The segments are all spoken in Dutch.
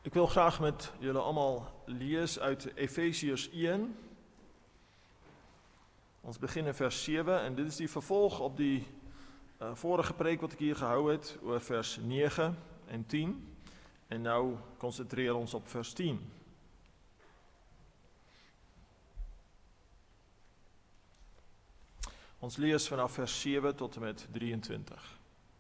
Ik wil graag met jullie allemaal lezen uit Efesiërs 1. Ons beginnen vers 7 en dit is die vervolg op die vorige preek wat ik hier gehouden heb, over vers 9 en 10. En nou concentreren we ons op vers 10. Ons lees vanaf vers 7 tot en met 23.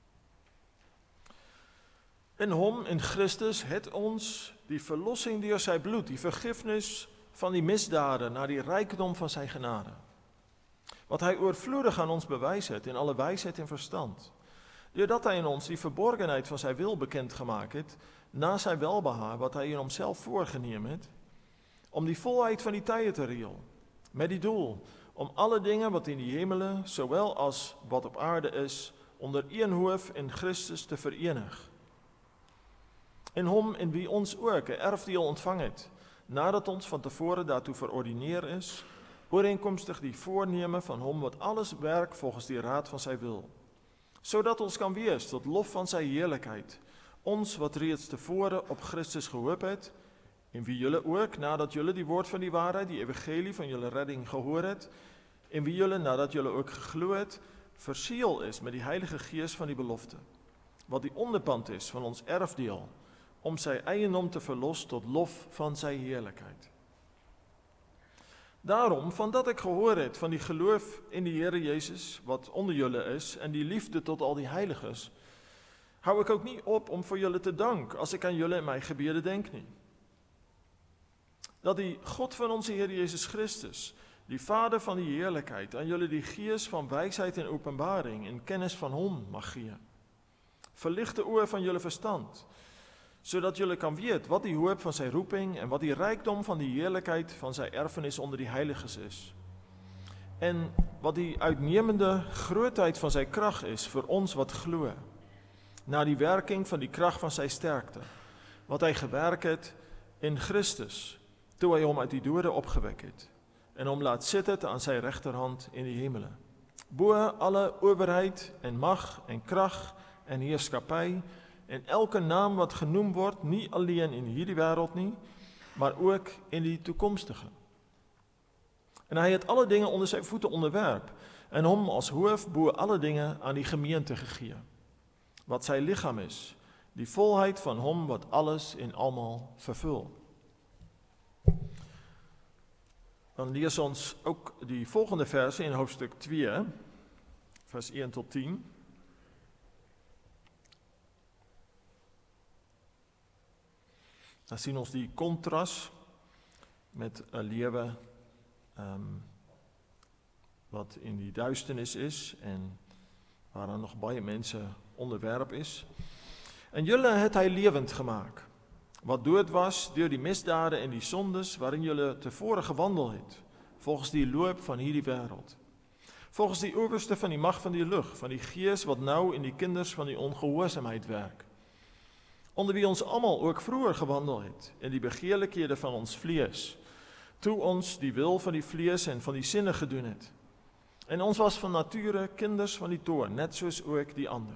In hom, in Christus, het ons die verlossing deur sy bloed, die vergifnis van die misdade, na die rijkdom van sy genade. Wat hy oorvloedig aan ons bewys het, in alle wysheid en verstand. Doordat hy in ons die verborgenheid van sy wil bekend gemaakt het, na sy welbehaar, wat hy in homself voorgeneem het, om die volheid van die tye te reël, met die doel, om alle dinge wat in die hemele, sowel as wat op aarde is, onder een hoof in Christus te verenig. In hom in wie ons ook 'n erfdeel ontvang het, nadat ons van tevore daartoe verordineer is, ooreenkomstig die voorneme van hom wat alles werk volgens die raad van sy wil, sodat ons kan wees tot lof van sy heerlikheid, ons wat reeds tevore op Christus gehoop het, en wie julle ook, nadat julle die woord van die waarheid, die evangelie van julle redding gehoor het, en wie julle, nadat julle ook geglo het, verseël is met die Heilige Gees van die belofte, wat die onderpand is van ons erfdeel, om sy eiendom te verlos tot lof van sy heerlikheid. Daarom, van dat ek gehoor het van die geloof in die Here Jezus, wat onder julle is, en die liefde tot al die heiliges, hou ek ook nie op om vir julle te dank, as ek aan julle in my gebede denk nie. Dat die God van onze Heer Jezus Christus, die Vader van die heerlikheid, aan julle die gees van wysheid en openbaring en kennis van hom mag gee. Verlig de oor van julle verstand, sodat julle kan weet wat die hoop van sy roeping en wat die rykdom van die heerlikheid van sy erfenis onder die heiliges is. En wat die uitnemende grootheid van sy krag is vir ons wat glo, na die werking van die krag van sy sterkte, wat hy gewerk het in Christus, toe hy hom uit die dode opgewek het, en hom laat sit het aan sy regterhand in die hemele. Bo alle owerheid en mag en krag en heerskappy, en elke naam wat genoem word, nie alleen in hierdie wêreld nie, maar ook in die toekomstige. En hy het alle dinge onder sy voete onderwerp, en hom as hoof bo alle dinge aan die gemeente gegee, wat sy liggaam is, die volheid van hom wat alles en almal vervul. Dan lees ons ook die volgende verse in hoofdstuk 2, vers 1 tot 10. Dan sien ons die kontras met 'n lewe wat in die duisternis is en waar dan nog baie mense onderwerp is. En julle het hy lewend gemaak, wat dood was deur die misdade en die sondes waarin julle tevore gewandel het, volgens die loop van hierdie wêreld, volgens die owerste van die mag van die lug, van die gees wat nou in die kinders van die ongehoorsaamheid werk, onder wie ons almal ook vroeër gewandel het, in die begeerlikhede van ons vlees, toe ons die wil van die vlees en van die sinne gedoen het. En ons was van nature kinders van die toorn, net soos ook die ander.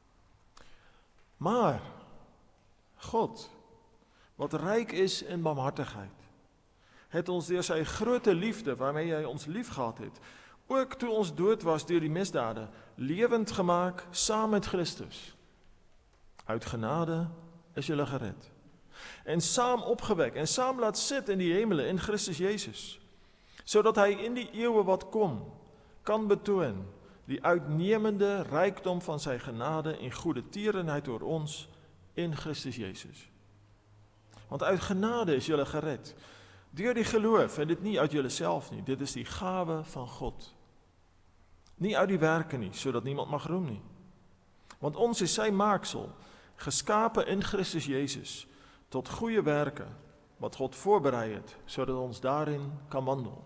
Maar God, wat ryk is in barmhartigheid, het ons deur sy groote liefde, waarmee hy ons liefgehad het, ook toe ons dood was deur die misdade, lewend gemaak saam met Christus. Uit genade is julle gered. En saam opgewek en saam laat sit in die hemele in Christus Jezus, sodat hy in die eeuwe wat kom, kan betoon die uitnemende rykdom van sy genade en goeie tierenheid oor ons in Christus Jezus. Want uit genade is julle gered, deur die geloof, en dit nie uit julle self nie, dit is die gawe van God. Nie uit die werke nie, sodat niemand mag roem nie. Want ons is sy maaksel, geskape in Christus Jezus, tot goeie werke, wat God voorberei het, sodat ons daarin kan wandel.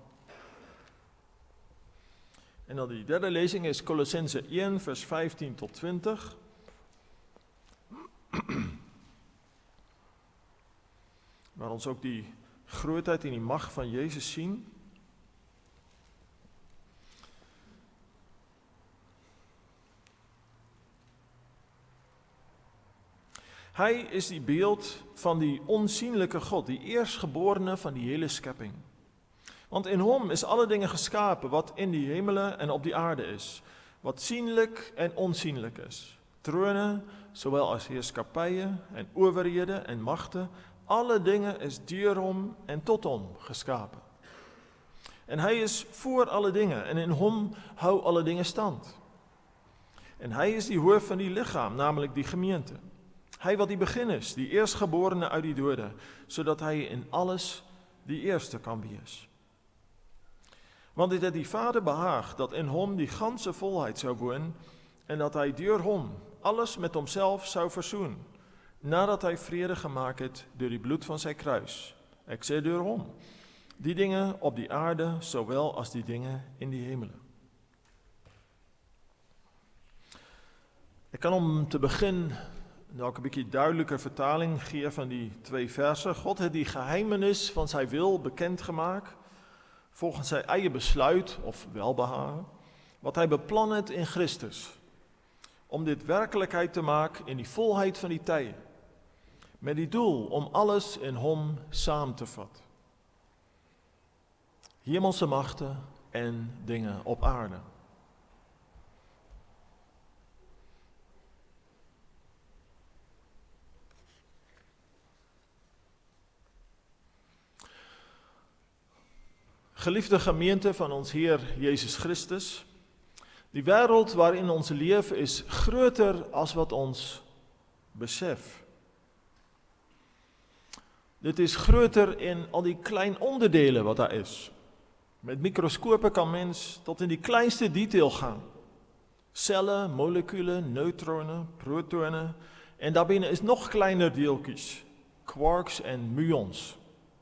En dan die derde lezing is Kolossense 1, vers 15 tot 20. Waar ons ook die grootheid en die mag van Jezus sien. Hij is die beeld van die onzienlijke God, die eerstgeborene van die hele schepping. Want in hom is alle dingen geschapen, wat in die hemelen en op die aarde is. Wat zienlijk en onzienlijk is. Tronen, zowel als heerschappijen en overheden en machten. Alle dingen is deur hom en tot hom geschapen. En hij is voor alle dingen en in hom hou alle dingen stand. En hij is die hoofd van die lichaam, namelijk die gemeente. Hij wat die begin is, die eerstgeborene uit die doden, zodat hij in alles die eerste kan wees. Want dit het die Vader behaagt, dat in hom die ganse volheid zou wonen, en dat hij deur hom alles met homself zou verzoenen, nadat hij vrede gemaakt heeft door die bloed van zijn kruis. Ik zeg deur hom, die dingen op die aarde, zowel als die dingen in die hemelen. Ik kan om te beginnen ook een beetje duidelijke vertaling geven van die 2 versen. God heeft die geheimenis van zijn wil bekendgemaakt, volgens zijn eigen besluit of welbehagen, wat hij beplan heeft in Christus. Om dit werkelijkheid te maken in die volheid van die tijden. Met die doel om alles in hom samen te vatten. Hemelse machten en dingen op aarde. Geliefde gemeente van ons Heer Jezus Christus, die wereld waarin ons leven is groter als wat ons besef. Dit is groter in al die kleine onderdelen wat daar is. Met microscopen kan mens tot in die kleinste detail gaan. Cellen, moleculen, neutronen, protonen en daarbinnen is nog kleiner deeltjes, quarks en muons.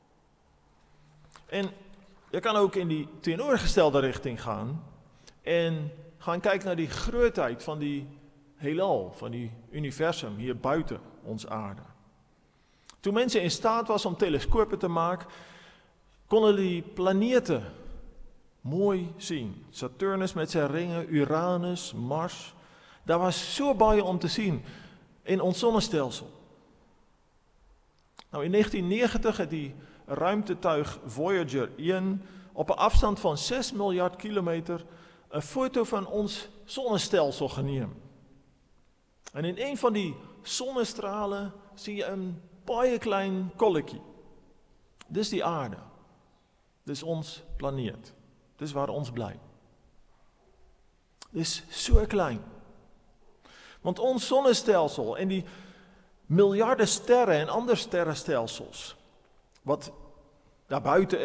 En je kan ook in die tegenovergestelde richting gaan en gaan kijken naar die grootheid van die heelal, van die universum hier buiten ons aarde. Toen mensen in staat was om telescopen te maken, konden die planeten mooi zien. Saturnus met zijn ringen, Uranus, Mars. Daar was zo bij om te zien in ons zonnestelsel. Nou, in 1990 had die ruimtetuig Voyager 1 op een afstand van 6 miljard kilometer een foto van ons zonnestelsel genomen. En in een van die zonnestralen zie je een baie klein kolkje. Dit is die aarde. Dit is ons planeet. Dit is waar ons blij. Dit is zo klein. Want ons zonnestelsel en die miljarden sterren en andere sterrenstelsels, wat daarbuiten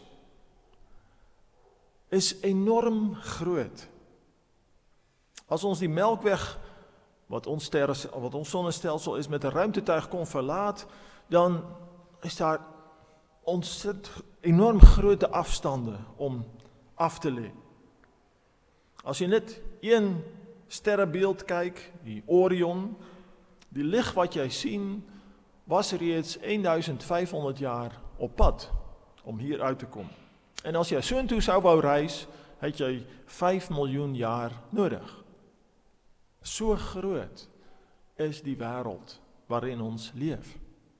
is enorm groot. Als ons die Melkweg, wat ons zonnestelsel is, met een ruimtetuig kon verlaten, dan is daar ontzettend enorm grote afstanden om af te leggen. Als je net één sterrenbeeld kijkt, die Orion, die licht wat jij ziet, was er reeds 1500 jaar op pad om hier uit te komen. En als jij zo toe zou wou reizen, had jij 5 miljoen jaar nodig. Zo groot is die wereld waarin ons leeft.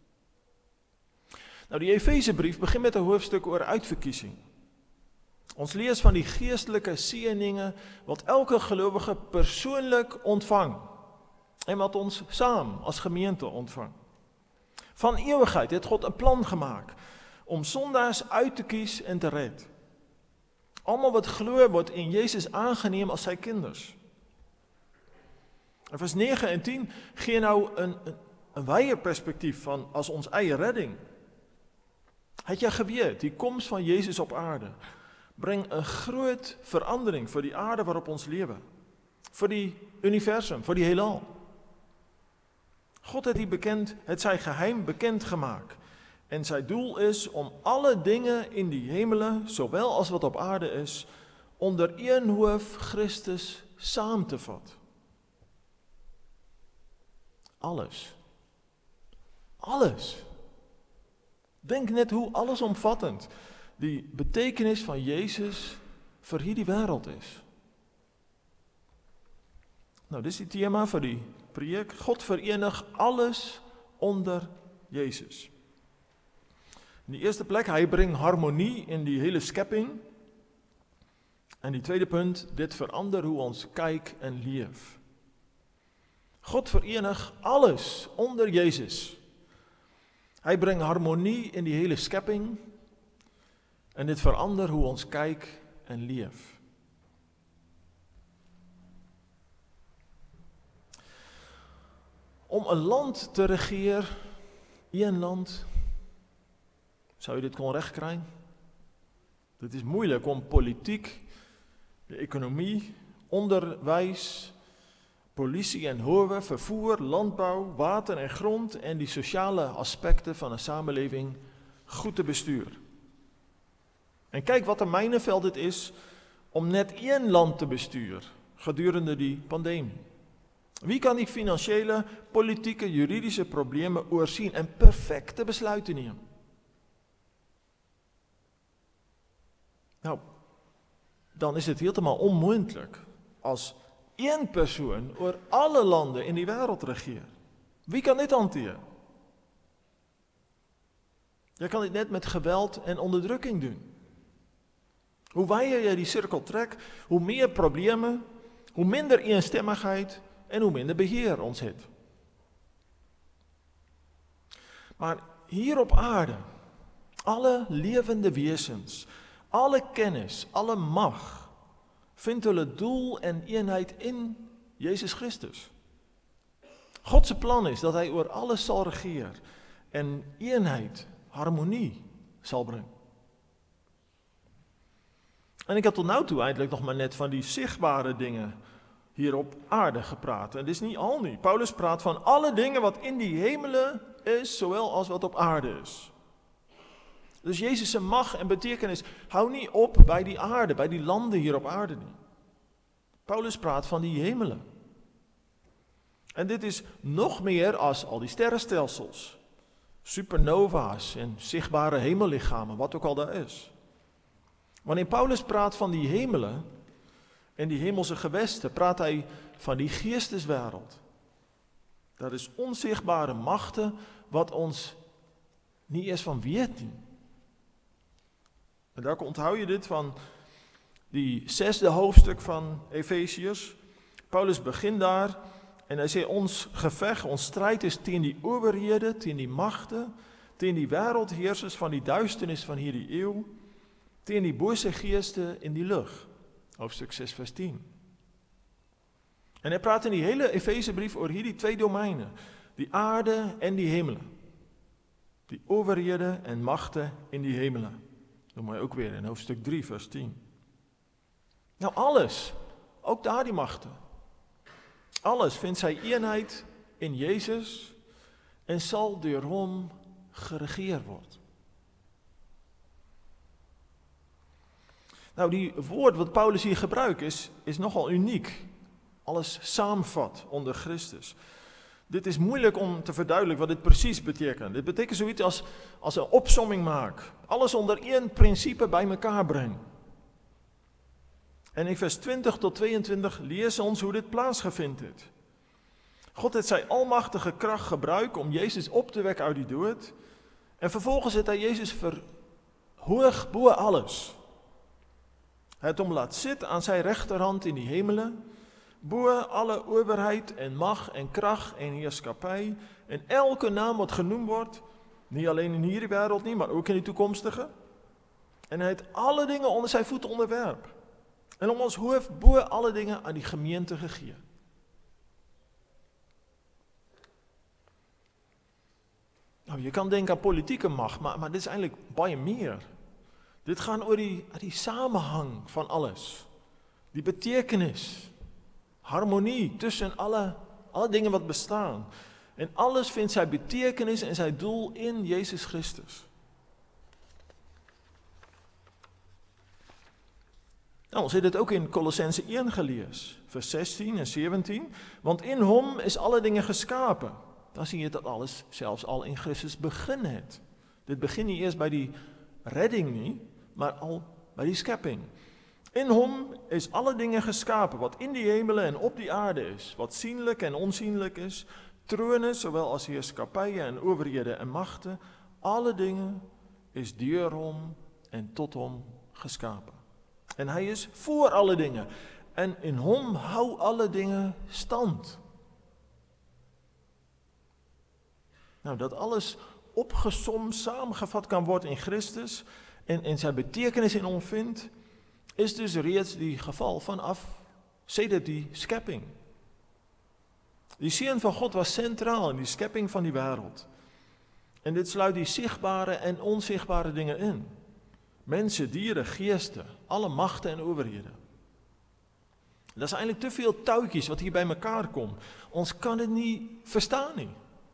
Nou, die Efezebrief begint met een hoofdstuk over uitverkiezing. Ons lees van die geestelijke zegeningen wat elke gelovige persoonlijk ontvangt. En wat ons samen als gemeente ontvangt. Van eeuwigheid heeft God een plan gemaakt om zondaars uit te kiezen en te redden. Allemaal wat geloof wordt in Jezus aangeneem als zijn kinders. En vers 9 en 10 geven nou een wijder perspectief van als ons eigen redding. Het je geweet, die komst van Jezus op aarde brengt een groot verandering voor die aarde waarop ons leven. Voor die universum, voor die heelal. God heeft zijn geheim bekendgemaakt. En zijn doel is om alle dingen in die hemelen, zowel als wat op aarde is, onder één hoofd Christus samen te vatten. Alles. Alles. Denk net hoe allesomvattend die betekenis van Jezus voor hier die wereld is. Nou, dit is het thema voor die preek. God verenigt alles onder Jezus. In die eerste plek, hij brengt harmonie in die hele schepping. En die tweede punt, dit verandert hoe ons kijk en leef. God verenigt alles onder Jezus. Hij brengt harmonie in die hele schepping. En dit verandert hoe ons kijk en leef. Om een land te regeren, één land, zou je dit gewoon recht krijgen? Het is moeilijk om politiek, de economie, onderwijs, politie en hoven, vervoer, landbouw, water en grond en die sociale aspecten van een samenleving goed te besturen. En kijk wat een mijnenveld het is om net één land te besturen gedurende die pandemie. Wie kan die financiële, politieke, juridische problemen oorzien en perfecte besluiten nemen? Nou, dan is het helemaal onmogelijk als één persoon over alle landen in die wereld regeert. Wie kan dit hanteren? Je kan dit net met geweld en onderdrukking doen. Hoe wijder je die cirkel trekt, hoe meer problemen, hoe minder eenstemmigheid en hoe minder beheer ons heeft. Maar hier op aarde, alle levende wezens, alle kennis, alle macht, vindt het doel en eenheid in Jezus Christus. Gods plan is dat hij over alles zal regeren en eenheid, harmonie zal brengen. En ik heb tot nu toe eigenlijk nog maar net van die zichtbare dingen hier op aarde gepraat. En dit is niet al niet. Paulus praat van alle dingen wat in die hemelen is, zowel als wat op aarde is. Dus Jezus' macht en betekenis, hou niet op bij die aarde, bij die landen hier op aarde niet. Paulus praat van die hemelen. En dit is nog meer als al die sterrenstelsels, supernova's en zichtbare hemellichamen, wat ook al daar is. Wanneer Paulus praat van die hemelen en die hemelse gewesten, praat hij van die geesteswereld. Dat is onzichtbare machten wat ons niet eens van weten. En daar onthoud je dit van die 6e hoofdstuk van Efeziërs. Paulus begint daar en hij zegt ons gevecht, ons strijd is tegen die overheden, tegen die machten, tegen die wereldheersers van die duisternis van hierdie eeuw, tegen die boze geesten in die lucht. Hoofdstuk 6 vers 10. En hij praat in die hele Efezebrief over hier die twee domeinen. Die aarde en die hemelen. Die overheden en machten in die hemelen. Dat moet je ook weer in hoofdstuk 3 vers 10. Nou alles, ook daar die machten. Alles vindt zijn eenheid in Jezus en zal door hem geregeerd worden. Nou, die woord wat Paulus hier gebruikt is nogal uniek. Alles samenvat onder Christus. Dit is moeilijk om te verduidelijken wat dit precies betekent. Dit betekent zoiets als een opsomming maken. Alles onder één principe bij elkaar brengen. En in vers 20 tot 22 lezen ons hoe dit plaatsgevindt heeft. God heeft zijn almachtige kracht gebruikt om Jezus op te wekken uit die dood. En vervolgens heeft hij Jezus verhoogd boven alles. Hij het om laat zitten aan zijn rechterhand in die hemelen, boven alle overheid en macht en kracht en heerschappij en elke naam wat genoemd wordt, niet alleen in hierdie wereld niet, maar ook in die toekomstige. En hij heeft alle dingen onder zijn voeten onderwerp. En om ons hoofd boven alle dingen aan die gemeente gegeven. Nou, je kan denken aan politieke macht, maar dit is eigenlijk baie meer. Dit gaat over die samenhang van alles. Die betekenis. Harmonie tussen alle dingen wat bestaan. En alles vindt zijn betekenis en zijn doel in Jezus Christus. Nou, zit het ook in Kolossenzen 1 gelezen, vers 16 en 17. Want in hem is alle dingen geschapen. Dan zie je dat alles zelfs al in Christus beginnen heeft. Dit begint niet eerst bij die redding niet, maar al bij die schepping. In hem is alle dingen geschapen, wat in die hemelen en op die aarde is, wat zienlijk en onzienlijk is, Trone, sowel als heerskappijen en overheden en machten, alle dingen is deur hom en tot hom geskapen. En hij is voor alle dingen. En in hom hou alle dingen stand. Nou, dat alles opgesomd, samengevat kan worden in Christus en zijn betekenis in ons vindt, is dus reeds die geval vanaf sedert die schepping. Die Seun van God was centraal in die schepping van die wereld. En dit sluit die zichtbare en onzichtbare dingen in. Mensen, dieren, geesten, alle machten en overheden. Dat is eigenlijk te veel touwtjes wat hier bij elkaar komt. Ons kan het niet verstaan. Niet.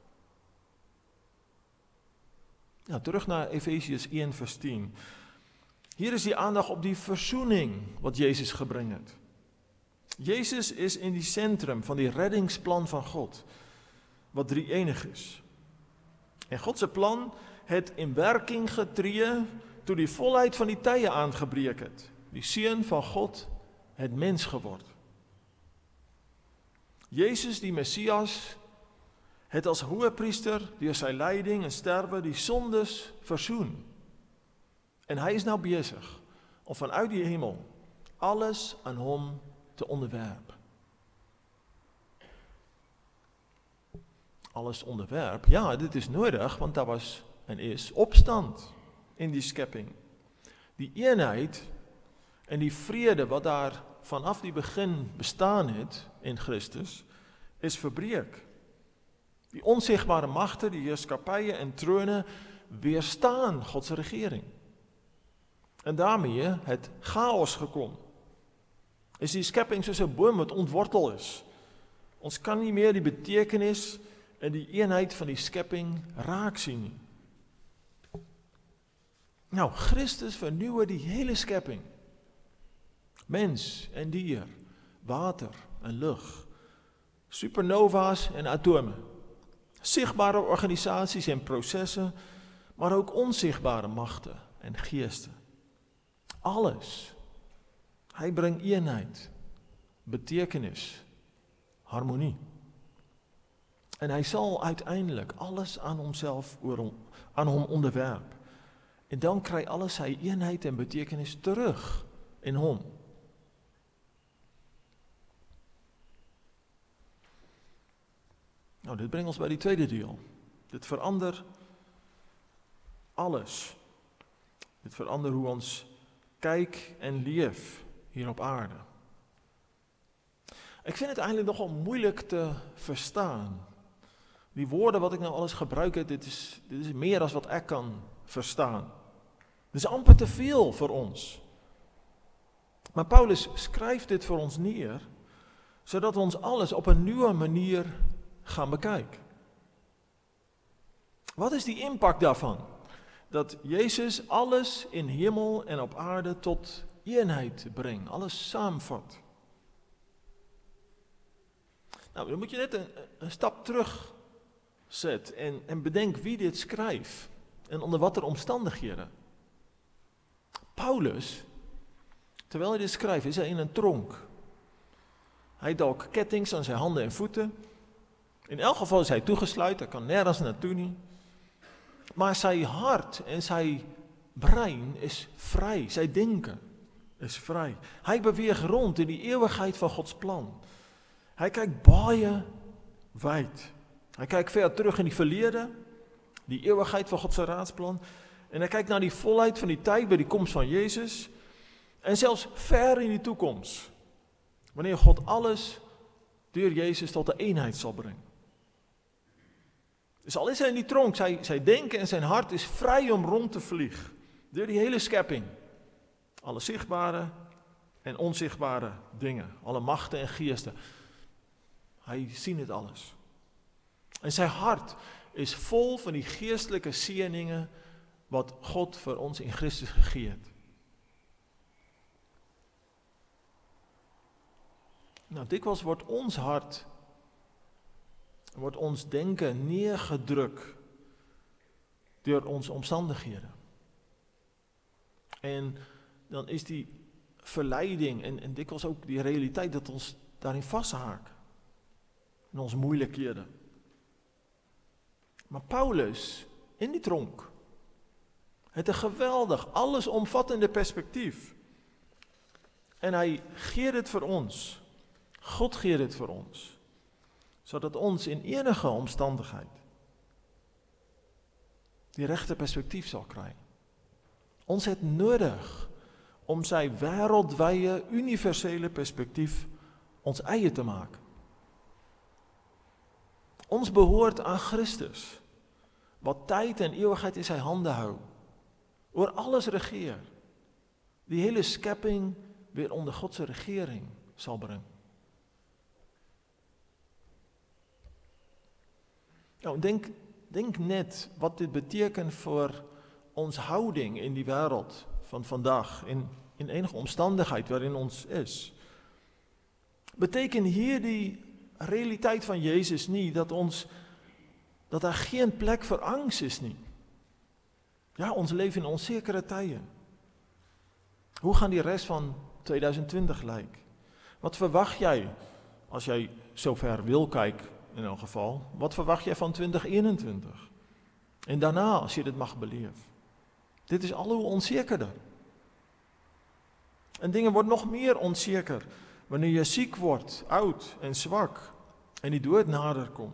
Nou, terug naar Efesiërs 1 vers 10. Hier is die aandacht op die verzoening wat Jezus gebrengt. Jezus is in die centrum van die reddingsplan van God, wat drie-enig is. En Godse plan het in werking getreden toen die volheid van die tijden aangebreken het. Die Seun van God het mens geworden. Jezus, die Messias, het als hoëpriester door zijn leiding en sterven die zondes verzoen. En hij is nou bezig om vanuit die hemel alles aan hem te onderwerpen. Alles onderwerp, ja, dit is nodig, want daar was en is opstand in die schepping. Die eenheid en die vrede wat daar vanaf die begin bestaan heeft in Christus, is verbreek. Die onzichtbare machten, die heerskappijen en tronen weerstaan Gods regering. En daarmee het chaos gekomen. Is die schepping zoals een boom wat ontworteld is. Ons kan niet meer die betekenis en die eenheid van die schepping raak zien. Nou, Christus vernieuwde die hele schepping. Mens en dier, water en lucht, supernova's en atomen. Zichtbare organisaties en processen, maar ook onzichtbare machten en geesten. Alles. Hij brengt eenheid, betekenis, harmonie. En hij zal uiteindelijk alles aan hemzelf, aan hem onderwerpen. En dan krijgt alles zijn eenheid en betekenis terug in hem. Nou, dit brengt ons bij die tweede deel. Dit verandert alles. Dit verandert hoe ons kijk en leef hier op aarde. Ik vind het eigenlijk nogal moeilijk te verstaan. Die woorden wat ik nou alles gebruik, dit is meer dan wat ik kan verstaan. Het is amper te veel voor ons. Maar Paulus schrijft dit voor ons neer, zodat we ons alles op een nieuwe manier gaan bekijken. Wat is die impact daarvan? Dat Jezus alles in hemel en op aarde tot eenheid brengt, alles samenvat. Nou, dan moet je net een stap terug zetten en bedenk wie dit schrijft en onder wat omstandigheden. Paulus, terwijl hij dit schrijft, is hij in een tronk. Hij dalk kettings aan zijn handen en voeten. In elk geval is hij toegesluiten, hij kan nergens naartoe niet. Maar zijn hart en zijn brein is vrij, zijn denken is vrij. Hij beweegt rond in die eeuwigheid van Gods plan. Hij kijkt baie wijd. Hij kijkt ver terug in die verleden, die eeuwigheid van Gods raadsplan. En hij kijkt naar die volheid van die tijd bij die komst van Jezus. En zelfs ver in die toekomst. Wanneer God alles door Jezus tot de eenheid zal brengen. Dus al is hij in die tronk, zijn denken en zijn hart is vrij om rond te vliegen. Door die hele schepping. Alle zichtbare en onzichtbare dingen. Alle machten en geesten. Hij ziet het alles. En zijn hart is vol van die geestelijke zegeningen wat God voor ons in Christus gegeven. Nou, dikwijls wordt ons hart, wordt ons denken neergedrukt door onze omstandigheden. En dan is die verleiding en dikwijls ook die realiteit dat ons daarin vasthaakt. In onze moeilijkheden. Maar Paulus, in die tronk, het 'n geweldig, allesomvattende perspektief. En hy gee dit vir ons. God gee dit vir ons. Sodat ons in enige omstandigheid die regte perspektief sal kry. Ons het nodig om sy wêreldwye, universele perspektief ons eie te maak. Ons behoort aan Christus, wat tyd en ewigheid in sy hande hou, oor alles regeer, die hele skepping weer onder God se regering sal bring. Nou, denk net wat dit beteken vir ons houding in die wêreld van vandag, in enige omstandigheid waarin ons is. Beteken hierdie realiteit van Jezus nie dat daar geen plek vir angs is nie. Ja, ons leef in onsekere tye. Hoe gaan die res van 2020 lyk? Wat verwag jy, as jy sover wil kyk in 'n geval, wat verwag jy van 2021? En daarna, as jy dit mag beleef. Dit is al hoe onsekerder. En dinge word nog meer onseker wanneer jy siek word, oud en swak en die dood nader kom.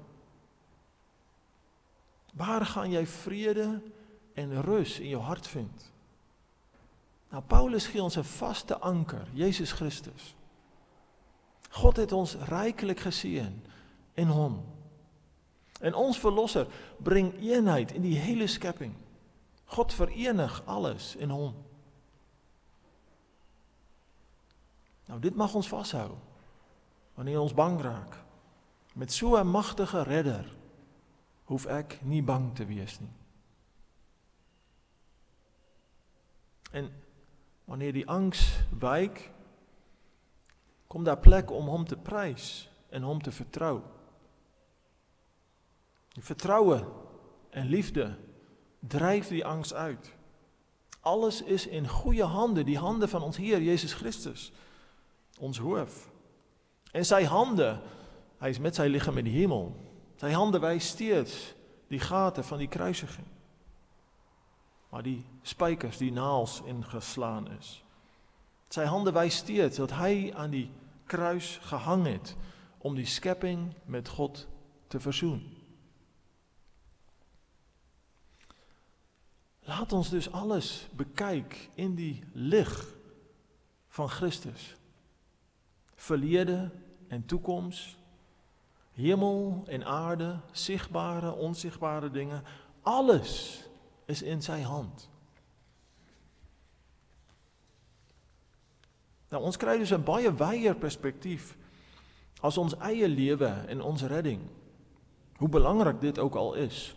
Waar gaan jy vrede en rus in jou hart vind? Nou, Paulus gee ons 'n vaste anker, Jesus Christus. God het ons ryklik geseën in hom. En ons verlosser bring eenheid in die hele skepping. God verenig alles in hom. Nou, dit mag ons vashou, wanneer ons bang raak. Met so 'n magtige redder, hoef ek nie bang te wees nie. En wanneer die angs wyk, kom daar plek om hom te prys en hom te vertrou. Die vertroue en liefde dryf die angs uit. Alles is in goeie hande, die hande van ons Heer Jezus Christus, ons hoof. En sy hande, hy is met sy liggaam in die hemel, sy hande wys steeds die gate van die kruisiging, waar die spykers, die naels ingeslaan is. Sy hande wys steeds dat hy aan die kruis gehang het, om die skepping met God te versoen. Laat ons dus alles bekyk in die lig van Christus. Verlede en toekoms, hemel en aarde, sigbare, onsigbare dinge, alles is in sy hand. Nou, ons kry dus 'n baie wyeer perspektief as ons eie lewe en ons redding, hoe belangrik dit ook al is.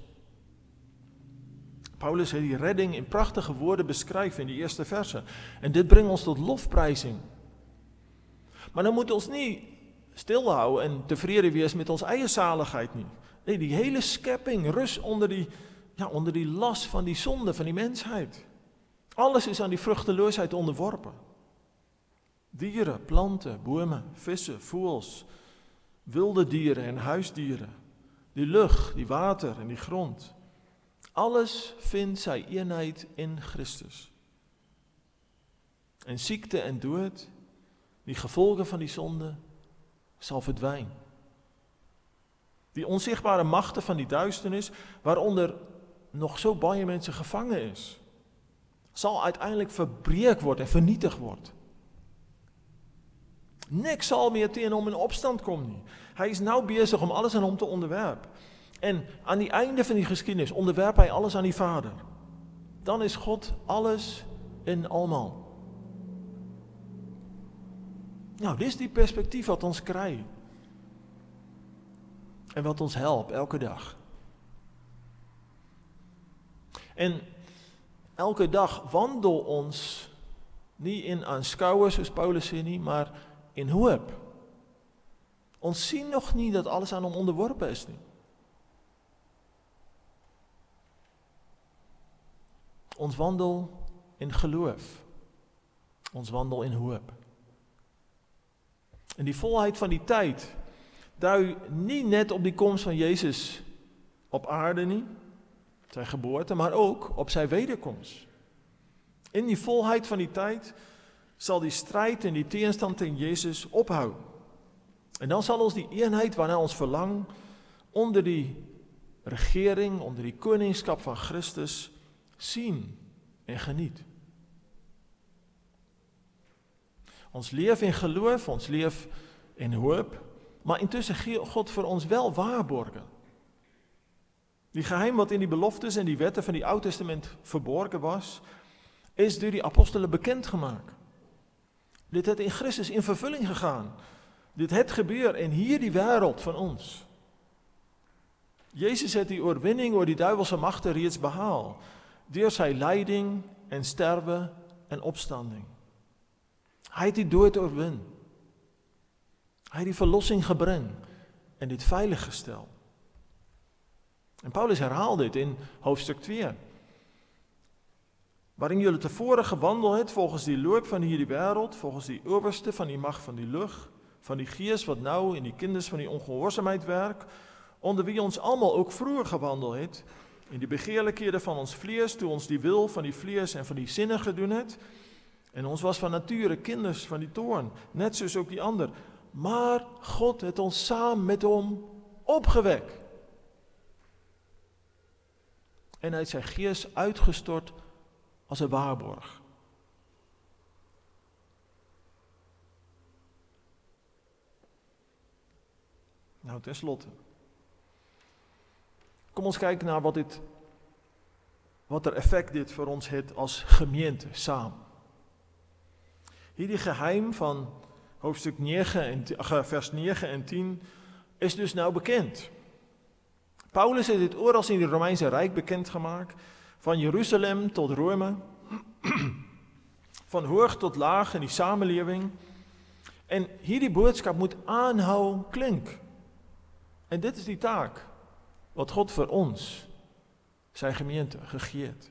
Paulus het die redding in pragtige woorde beskryf in die eerste verse, en dit bring ons tot lofprysing. Maar nou moet ons nie stilhou en tevrede wees met ons eie saligheid nie. Nee, die hele skepping rus onder die las van die sonde van die mensheid. Alles is aan die vrugteloosheid onderworpe. Diere, plante, bome, visse, voëls, wilde diere en huisdiere, die lug, die water en die grond. Alles vind sy eenheid in Christus. En siekte en dood, die gevolge van die sonde, sal verdwyn. Die onsigbare magte van die duisternis, waaronder nog so baie mense gevange is, sal uiteindelik verbreek word en vernietig word. Niks sal meer teen hom in opstand kom nie. Hy is nou besig om alles aan hom te onderwerp. En aan die einde van die geskiedenis onderwerp hy alles aan die Vader. Dan is God alles in almal. Nou, dis die perspektief wat ons kry. En wat ons help elke dag. En elke dag wandel ons nie in aanskouer, soos Paulus sê nie, maar in hoop. Ons sien nog nie dat alles aan hom onderworpe is nie. Ons wandel in geloof. Ons wandel in hoop. En die volheid van die tyd dui nie net op die koms van Jezus Op aarde niet, zijn geboorte, maar ook op zijn wederkomst. In die volheid van die tijd zal die strijd en die tegenstand in Jezus ophouden. En dan zal ons die eenheid waarnaar ons verlang, onder die regering, onder die koningschap van Christus, zien en geniet. Ons leef in geloof, ons leef in hoop, maar intussen geeft God voor ons wel waarborgen. Die geheim wat in die beloftes en die wetten van die Oude Testament verborgen was, is door die apostelen bekendgemaakt. Dit het in Christus in vervulling gegaan. Dit het gebeurt in hier die wereld van ons. Jezus heeft die oorwinning oor die duivelse machten reeds behaald. Door zijn leiding en sterven en opstanding. Hij heeft die dood oorwin. Hij heeft die verlossing gebring en dit veilig gesteld. En Paulus herhaalt dit in hoofdstuk 2. Waarin jullie tevoren gewandeld hebt volgens die loop van hierdie wereld, volgens die overste van die macht van die lucht, van die geest wat nou in die kinders van die ongehoorzaamheid werkt, onder wie ons allemaal ook vroeger gewandeld heeft, in die begeerlijkheden van ons vlees, toen ons die wil van die vlees en van die zinnen gedoen het, en ons was van nature kinders van die toorn, net zoals ook die ander. Maar God heeft ons samen met hem opgewekt. En hij heeft zijn geest uitgestort als een waarborg. Nou, tenslotte. Kom ons kijken naar wat er effect dit voor ons heeft als gemeente samen. Hier die geheim van hoofdstuk 9 vers 9 en 10 is dus nou bekend. Paulus heeft dit overal in het Romeinse Rijk bekendgemaakt. Van Jeruzalem tot Rome. Van hoog tot laag in die samenleving. En hier die boodschap moet aanhouden klinken. En dit is die taak. Wat God voor ons, zijn gemeente, gegeerd.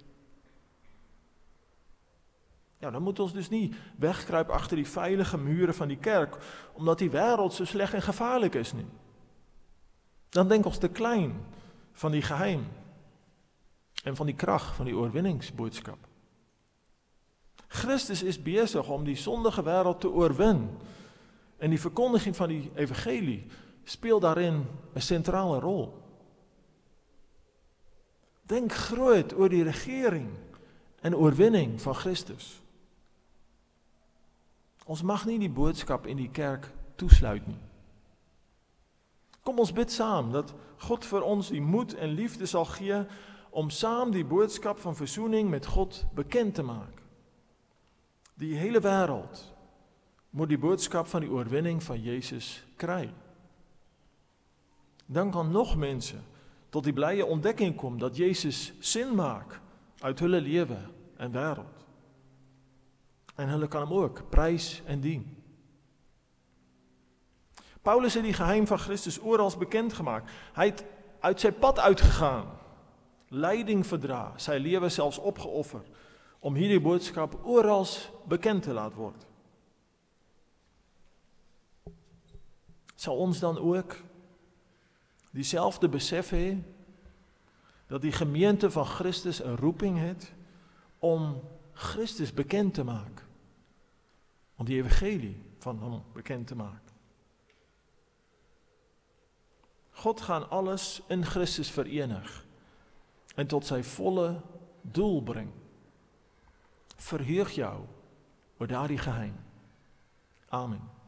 Ja, dan moeten we ons dus niet wegkruipen achter die veilige muren van die kerk. Omdat die wereld zo slecht en gevaarlijk is nu. Dan denk ons te klein van die geheim. En van die kracht, van die oorwinningsboodschap. Christus is bezig om die zondige wereld te oorwinnen. En die verkondiging van die evangelie speelt daarin een centrale rol. Denk groot oor die regering en oorwinning van Christus. Ons mag niet die boodschap in die kerk toesluiten. Kom ons bid samen dat God voor ons die moed en liefde zal geven om samen die boodschap van verzoening met God bekend te maken. Die hele wereld moet die boodschap van die oorwinning van Jezus krijgen. Dan kan nog mensen tot die blije ontdekking komen dat Jezus zin maakt uit hun leven en wereld. En hulle kan hem ook prijs en dien. Paulus heeft die geheim van Christus oorals bekendgemaakt. Hij heeft uit zijn pad uitgegaan. Leiding verdragen. Zijn leven zelfs opgeofferd. Om hier die boodschap oorals bekend te laten worden. Zal ons dan ook diezelfde besef hebben dat die gemeente van Christus een roeping heeft om Christus bekend te maken. Om die evangelie van hem bekend te maken. God gaat alles in Christus verenigen en tot zijn volle doel brengen. Verheug jou door daar die geheim. Amen.